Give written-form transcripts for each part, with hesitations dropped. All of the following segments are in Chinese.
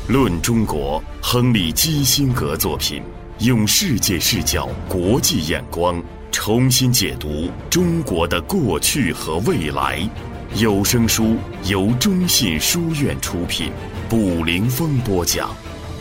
论中国，亨利·基辛格作品，用世界视角、国际眼光重新解读中国的过去和未来。有声书由中信书院出品，卜凌峰播讲。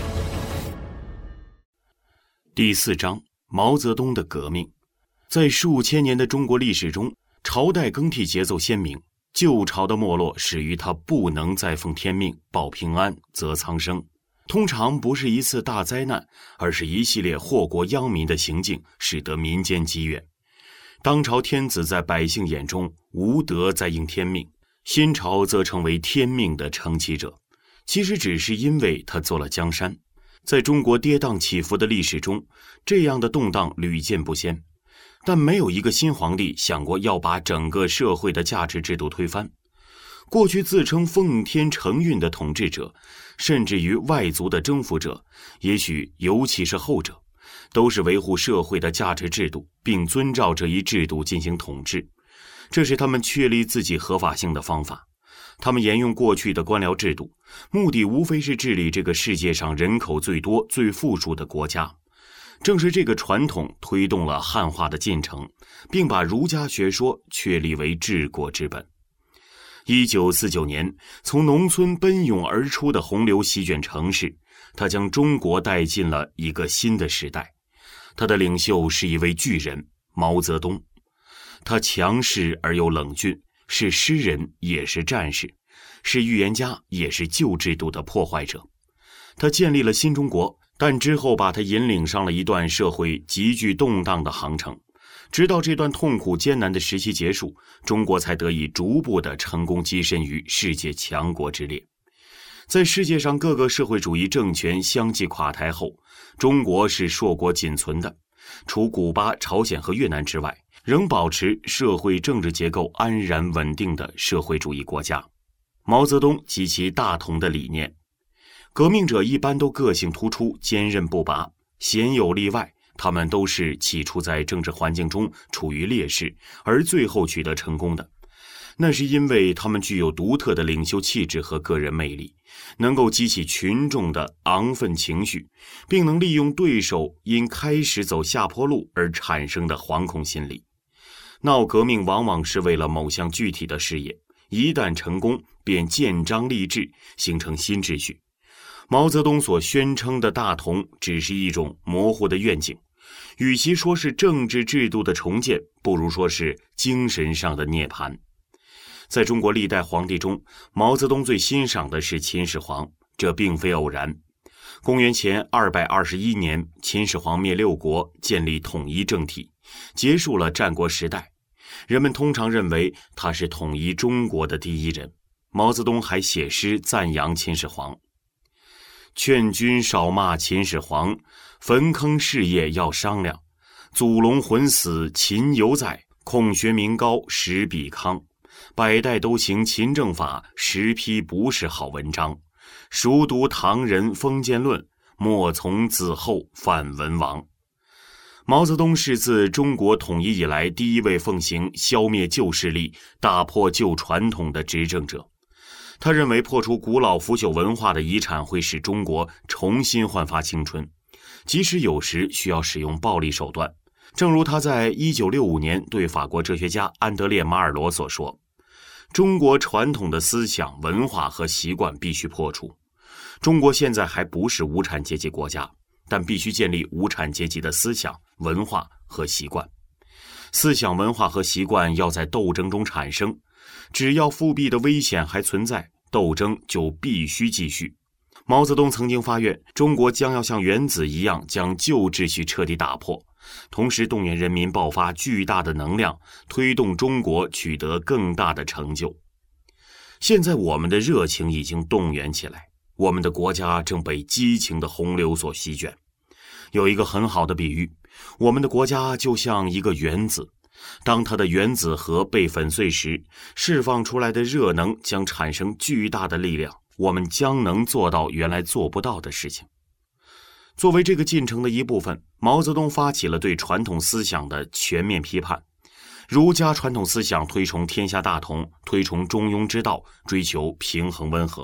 第4章：毛泽东的革命。在数千年的中国历史中，朝代更替节奏鲜明，旧朝的没落始于他不能再奉天命，报平安，泽苍生。通常不是一次大灾难，而是一系列祸国殃民的行径，使得民间积怨。当朝天子在百姓眼中无德在应天命，新朝则成为天命的承继者，其实只是因为他做了江山。在中国跌宕起伏的历史中，这样的动荡屡见不鲜，但没有一个新皇帝想过要把整个社会的价值制度推翻。过去自称奉天承运的统治者，甚至于外族的征服者，也许尤其是后者，都是维护社会的价值制度，并遵照这一制度进行统治，这是他们确立自己合法性的方法。他们沿用过去的官僚制度，目的无非是治理这个世界上人口最多、最富庶的国家。正是这个传统推动了汉化的进程，并把儒家学说确立为治国之本。1949年，从农村奔涌而出的洪流席卷城市，他将中国带进了一个新的时代。他的领袖是一位巨人，毛泽东。他强势而又冷峻，是诗人也是战士，是预言家也是旧制度的破坏者。他建立了新中国，但之后把他引领上了一段社会急剧动荡的航程。直到这段痛苦艰难的时期结束，中国才得以逐步的成功跻身于世界强国之列。在世界上各个社会主义政权相继垮台后，中国是硕果仅存的，除古巴、朝鲜和越南之外，仍保持社会政治结构安然稳定的社会主义国家。毛泽东及其大同的理念，革命者一般都个性突出，坚韧不拔，鲜有例外，他们都是起初在政治环境中处于劣势，而最后取得成功的。那是因为他们具有独特的领袖气质和个人魅力，能够激起群众的昂奋情绪，并能利用对手因开始走下坡路而产生的惶恐心理。闹革命往往是为了某项具体的事业，一旦成功便建章立制，形成新秩序。毛泽东所宣称的大同只是一种模糊的愿景，与其说是政治制度的重建，不如说是精神上的涅槃。在中国历代皇帝中，毛泽东最欣赏的是秦始皇，这并非偶然。公元前221年，秦始皇灭六国，建立统一政体，结束了战国时代。人们通常认为他是统一中国的第一人。毛泽东还写诗赞扬秦始皇：劝君少骂秦始皇，坟坑事业要商量。祖龙魂死秦犹在，孔学名高实比康。百代都行秦政法，实批不是好文章。熟读唐人封建论，莫从子后犯文王。毛泽东是自中国统一以来第一位奉行消灭旧势力、打破旧传统的执政者。他认为破除古老腐朽文化的遗产会使中国重新焕发青春，即使有时需要使用暴力手段。正如他在1965年对法国哲学家安德烈·马尔罗所说，中国传统的思想、文化和习惯必须破除。中国现在还不是无产阶级国家，但必须建立无产阶级的思想、文化和习惯。思想、文化和习惯要在斗争中产生，只要复辟的危险还存在，斗争就必须继续。毛泽东曾经发愿，中国将要像原子一样将旧秩序彻底打破，同时动员人民爆发巨大的能量，推动中国取得更大的成就。现在我们的热情已经动员起来，我们的国家正被激情的洪流所席卷。有一个很好的比喻，我们的国家就像一个原子，当它的原子核被粉碎时，释放出来的热能将产生巨大的力量，我们将能做到原来做不到的事情。作为这个进程的一部分，毛泽东发起了对传统思想的全面批判。儒家传统思想推崇天下大同，推崇中庸之道，追求平衡温和。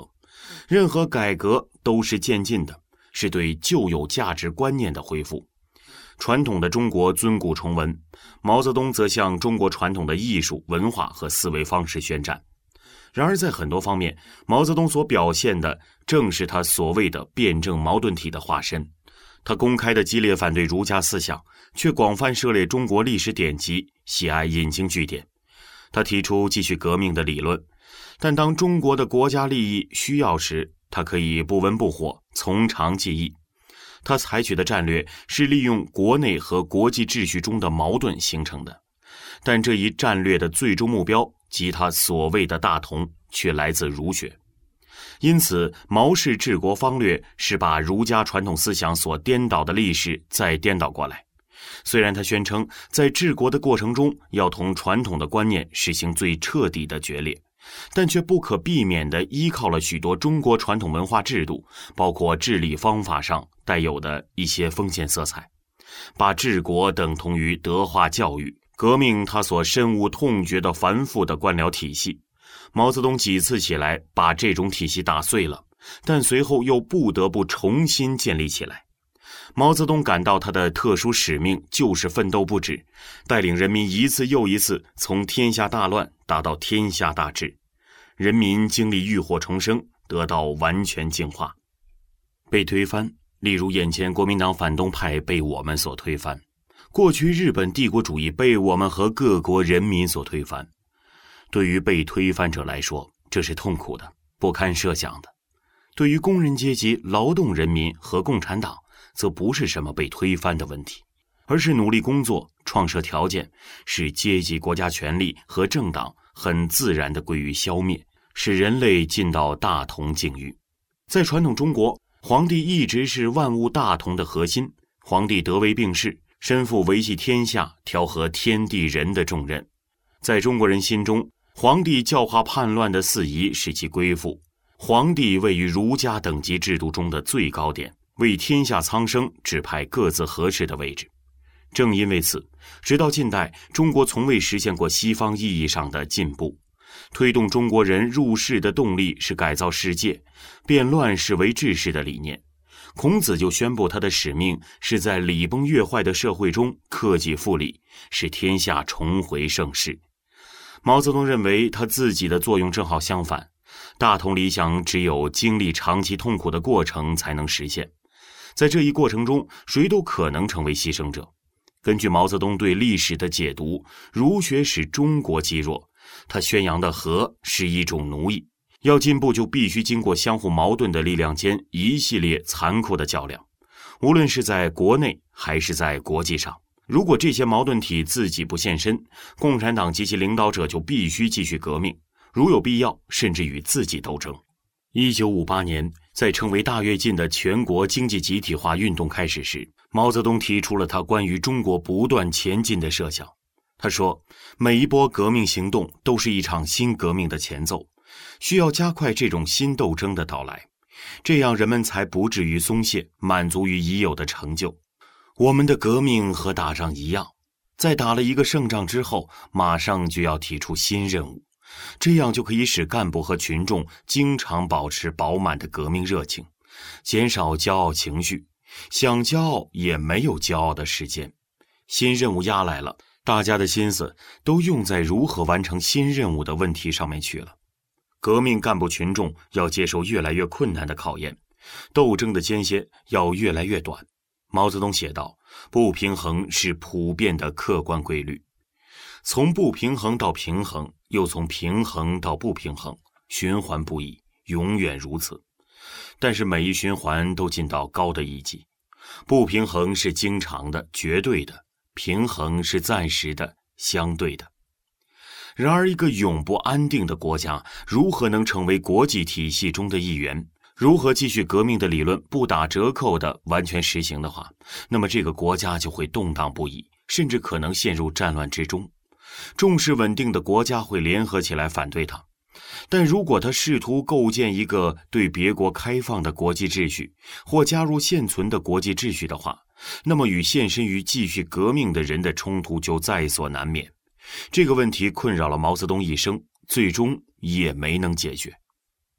任何改革都是渐进的，是对旧有价值观念的恢复。传统的中国尊古重文，毛泽东则向中国传统的艺术、文化和思维方式宣战。然而在很多方面，毛泽东所表现的正是他所谓的辩证矛盾体的化身。他公开的激烈反对儒家思想，却广泛涉猎中国历史典籍，喜爱引经据典。他提出继续革命的理论，但当中国的国家利益需要时，他可以不温不火，从长计议。他采取的战略是利用国内和国际秩序中的矛盾形成的，但这一战略的最终目标即他所谓的大同，却来自儒学。因此，毛氏治国方略是把儒家传统思想所颠倒的历史再颠倒过来。虽然他宣称在治国的过程中要同传统的观念实行最彻底的决裂，但却不可避免地依靠了许多中国传统文化制度，包括治理方法上带有的一些封建色彩，把治国等同于德化教育，革命他所深恶痛绝的繁复的官僚体系。毛泽东几次起来把这种体系打碎了，但随后又不得不重新建立起来。毛泽东感到他的特殊使命就是奋斗不止，带领人民一次又一次从天下大乱达到天下大治，人民经历浴火重生，得到完全净化。被推翻，例如眼前国民党反动派被我们所推翻，过去日本帝国主义被我们和各国人民所推翻。对于被推翻者来说，这是痛苦的，不堪设想的。对于工人阶级、劳动人民和共产党，则不是什么被推翻的问题，而是努力工作，创设条件，使阶级国家权力和政党很自然地归于消灭，使人类进到大同境遇。在传统中国，皇帝一直是万物大同的核心，皇帝德位并世，身负维系天下、调和天地人的重任。在中国人心中，皇帝教化叛乱的四夷是其归附，皇帝位于儒家等级制度中的最高点，为天下苍生指派各自合适的位置。正因为此，直到近代，中国从未实现过西方意义上的进步。推动中国人入世的动力是改造世界，变乱是为治世的理念。孔子就宣布他的使命是在礼崩乐坏的社会中克己复礼，使天下重回盛世。毛泽东认为他自己的作用正好相反，大同理想只有经历长期痛苦的过程才能实现，在这一过程中，谁都可能成为牺牲者。根据毛泽东对历史的解读，儒学使中国积弱，他宣扬的和是一种奴役，要进步就必须经过相互矛盾的力量间一系列残酷的较量，无论是在国内还是在国际上。如果这些矛盾体自己不现身，共产党及其领导者就必须继续革命，如有必要，甚至与自己斗争。1958年，在称为大跃进的全国经济集体化运动开始时，毛泽东提出了他关于中国不断前进的设想。他说，每一波革命行动都是一场新革命的前奏，需要加快这种新斗争的到来，这样人们才不至于松懈，满足于已有的成就。我们的革命和打仗一样，在打了一个胜仗之后，马上就要提出新任务，这样就可以使干部和群众经常保持饱满的革命热情，减少骄傲情绪，想骄傲也没有骄傲的时间。新任务压来了，大家的心思都用在如何完成新任务的问题上面去了。革命干部群众要接受越来越困难的考验，斗争的间歇要越来越短。毛泽东写道，不平衡是普遍的客观规律，从不平衡到平衡，又从平衡到不平衡，循环不已，永远如此。但是每一循环都进到高的一级，不平衡是经常的、绝对的，平衡是暂时的、相对的。然而一个永不安定的国家，如何能成为国际体系中的一员？如何继续革命的理论不打折扣的完全实行的话，那么这个国家就会动荡不已，甚至可能陷入战乱之中。重视稳定的国家会联合起来反对它，但如果他试图构建一个对别国开放的国际秩序，或加入现存的国际秩序的话，那么与献身于继续革命的人的冲突就在所难免。这个问题困扰了毛泽东一生，最终也没能解决。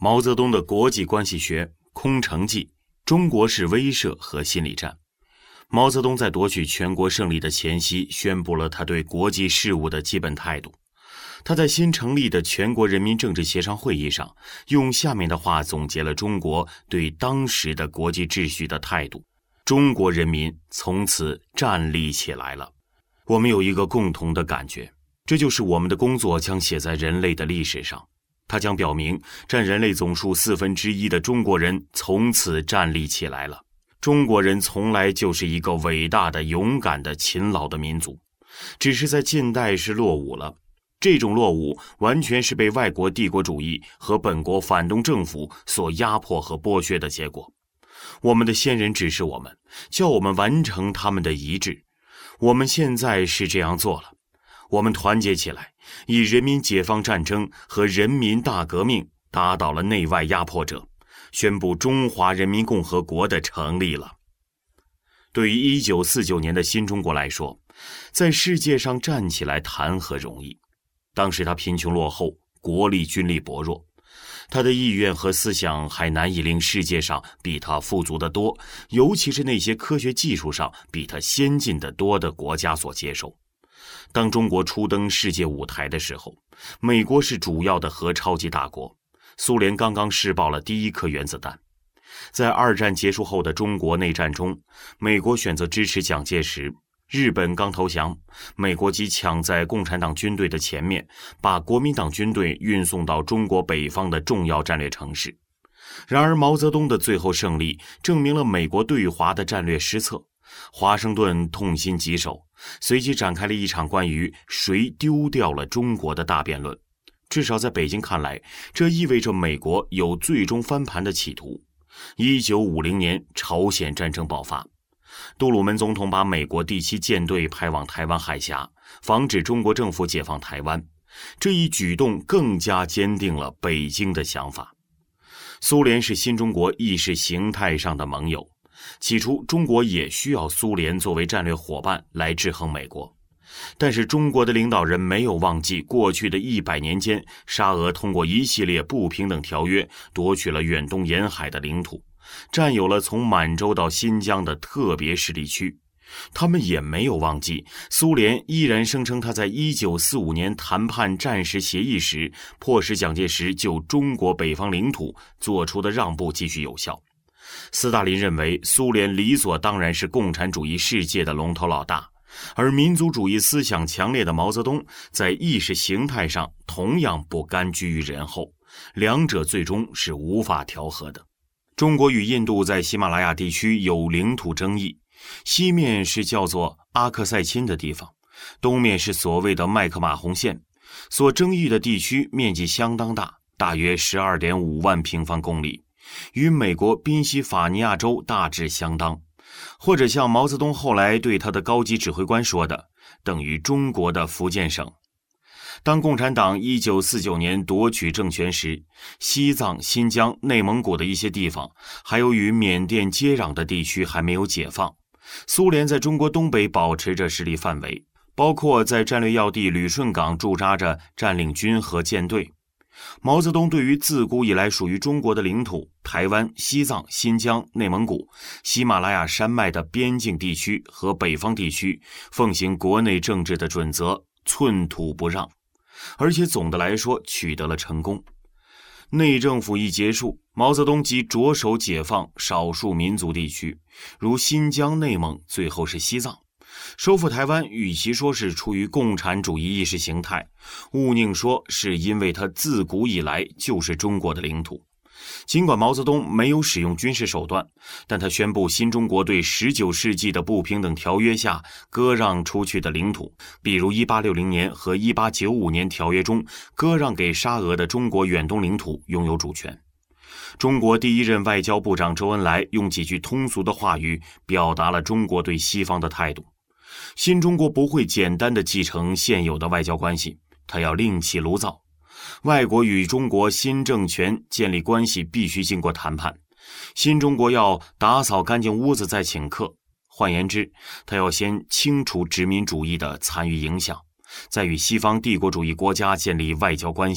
毛泽东的国际关系学、空城计、中国式威慑和心理战。毛泽东在夺取全国胜利的前夕，宣布了他对国际事务的基本态度。他在新成立的全国人民政治协商会议上，用下面的话总结了中国对当时的国际秩序的态度：中国人民从此站立起来了。我们有一个共同的感觉，这就是我们的工作将写在人类的历史上。它将表明，占人类总数1/4的中国人从此站立起来了。中国人从来就是一个伟大的、勇敢的、勤劳的民族，只是在近代是落伍了。这种落伍完全是被外国帝国主义和本国反动政府所压迫和剥削的结果。我们的先人指示我们，叫我们完成他们的遗志。我们现在是这样做了。我们团结起来，以人民解放战争和人民大革命打倒了内外压迫者，宣布中华人民共和国的成立了。对于1949年的新中国来说，在世界上站起来谈何容易。当时他贫穷落后，国力军力薄弱，他的意愿和思想还难以令世界上比他富足得多，尤其是那些科学技术上比他先进得多的国家所接受。当中国初登世界舞台的时候，美国是主要的核超级大国，苏联刚刚试爆了第1颗原子弹。在二战结束后的中国内战中，美国选择支持蒋介石，日本刚投降，美国即抢在共产党军队的前面，把国民党军队运送到中国北方的重要战略城市。然而毛泽东的最后胜利证明了美国对华的战略失策，华盛顿痛心疾首，随即展开了一场关于谁丢掉了中国的大辩论。至少在北京看来，这意味着美国有最终翻盘的企图。1950年朝鲜战争爆发，杜鲁门总统把美国第7舰队派往台湾海峡，防止中国政府解放台湾。这一举动更加坚定了北京的想法。苏联是新中国意识形态上的盟友，起初中国也需要苏联作为战略伙伴来制衡美国。但是中国的领导人没有忘记过去的100年间，沙俄通过一系列不平等条约夺取了远东沿海的领土，占有了从满洲到新疆的特别势力区。他们也没有忘记，苏联依然声称他在1945年谈判战时协议时，迫使蒋介石就中国北方领土做出的让步继续有效。斯大林认为苏联理所当然是共产主义世界的龙头老大，而民族主义思想强烈的毛泽东在意识形态上同样不甘居于人后，两者最终是无法调和的。中国与印度在喜马拉雅地区有领土争议，西面是叫做阿克塞钦的地方，东面是所谓的麦克马洪线，所争议的地区面积相当大，大约 12.5 万平方公里，与美国宾夕法尼亚州大致相当，或者像毛泽东后来对他的高级指挥官说的，等于中国的福建省。当共产党1949年夺取政权时，西藏、新疆、内蒙古的一些地方，还有与缅甸接壤的地区还没有解放。苏联在中国东北保持着势力范围，包括在战略要地旅顺港驻扎着占领军和舰队。毛泽东对于自古以来属于中国的领土台湾、西藏、新疆、内蒙古、喜马拉雅山脉的边境地区和北方地区奉行国内政治的准则，寸土不让，而且总的来说取得了成功。内政府一结束，毛泽东即着手解放少数民族地区，如新疆、内蒙，最后是西藏。收复台湾与其说是出于共产主义意识形态，毋宁说是因为它自古以来就是中国的领土。尽管毛泽东没有使用军事手段，但他宣布新中国对19世纪的不平等条约下割让出去的领土，比如1860年和1895年条约中割让给沙俄的中国远东领土拥有主权。中国第一任外交部长周恩来用几句通俗的话语表达了中国对西方的态度。新中国不会简单地继承现有的外交关系，它要另起炉灶。外国与中国新政权建立关系必须经过谈判，新中国要打扫干净屋子再请客，换言之，它要先清除殖民主义的残余影响，再与西方帝国主义国家建立外交关系，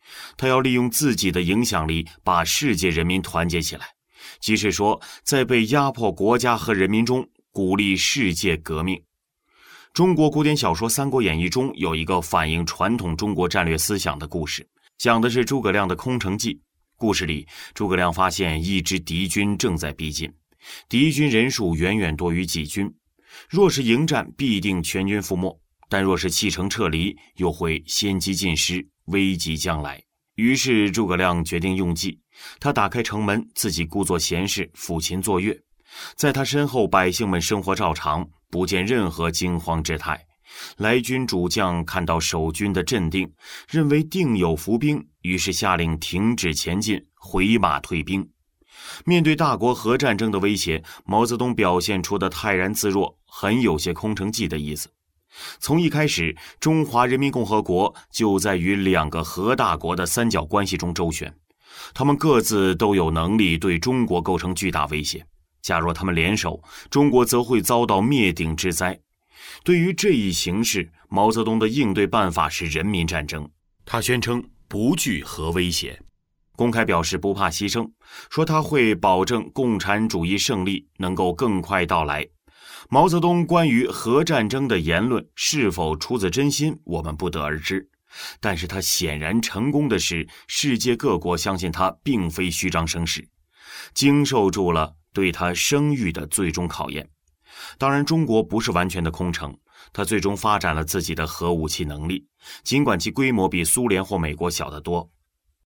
他要利用自己的影响力把世界人民团结起来，即是说在被压迫国家和人民中鼓励世界革命。中国古典小说《三国演义》中有一个反映传统中国战略思想的故事，讲的是诸葛亮的空城计。故事里，诸葛亮发现一支敌军正在逼近，敌军人数远远多于己军，若是迎战必定全军覆没，但若是弃城撤离又会先机尽失，危及将来。于是诸葛亮决定用计，他打开城门，自己故作闲事，抚琴作乐，在他身后百姓们生活照常，不见任何惊慌之态。来军主将看到守军的镇定，认为定有伏兵，于是下令停止前进，回马退兵。面对大国核战争的威胁，毛泽东表现出的泰然自若，很有些空城计的意思。从一开始，中华人民共和国就在与两个核大国的三角关系中周旋，他们各自都有能力对中国构成巨大威胁。假若他们联手，中国则会遭到灭顶之灾。对于这一形势，毛泽东的应对办法是人民战争。他宣称不惧核威胁，公开表示不怕牺牲，说他会保证共产主义胜利能够更快到来。毛泽东关于核战争的言论是否出自真心，我们不得而知。但是他显然成功的是，世界各国相信他并非虚张声势，经受住了对他声誉的最终考验。当然，中国不是完全的空城，他最终发展了自己的核武器能力，尽管其规模比苏联或美国小得多。